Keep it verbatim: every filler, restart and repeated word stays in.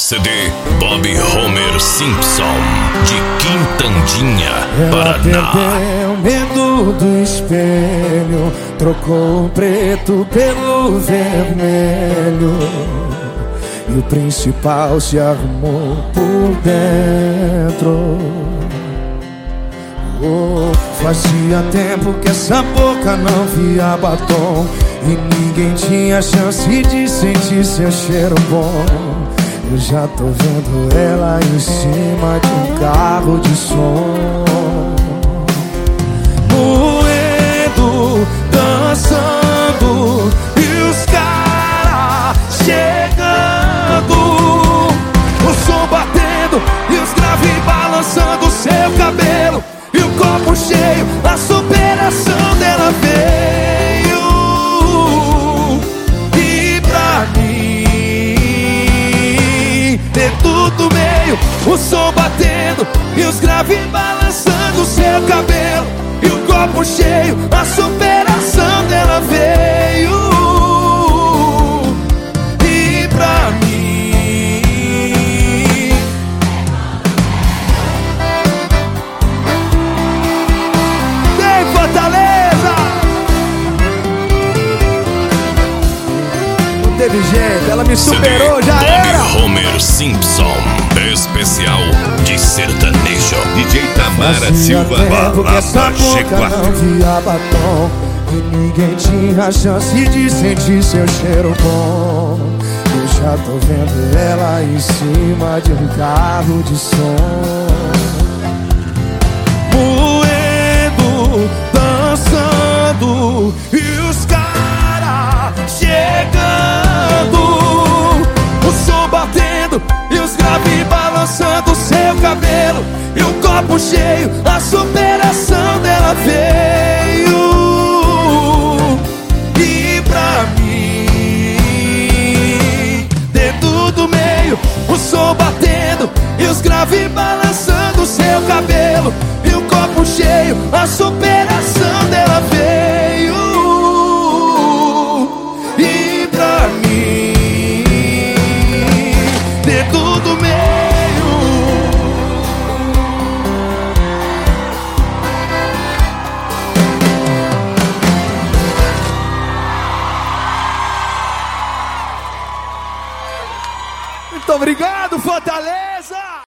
C D Bob Homer Simpson, de Quintandinha, Paraná. Ela perdeu medo do espelho, trocou o preto pelo vermelho, e o principal se arrumou por dentro. Oh, fazia tempo que essa boca não via batom, e ninguém tinha chance de sentir seu cheiro bom. Eu já tô vendo ela em cima de um carro de som, moendo, dançando, e os caras chegando, o som batendo e os graves balançando seu cabelo, e o copo cheio, a superação dela veio. E pra mim, ter tudo meio, o som batendo e os graves balançando seu cabelo, e o copo cheio, a superação dela veio. E pra mim, tem Fortaleza! Não teve jeito, ela me superou, já era! Bob Homer Simpson, especial de sertanejo. D J Tamara Silva, Balada G quatro. Não via batom, e ninguém tinha chance de sentir seu cheiro bom. Eu já tô vendo ela em cima de um carro de som, moendo, dançando, e os caras chegando, o som batendo e os graves balançando seu cabelo, e o copo cheio, a superação dela veio. E pra mim, dentro do meio, o som batendo e os graves balançando seu cabelo, e o copo cheio, a superação dela veio. E pra mim, dentro do meio, muito obrigado, Fortaleza!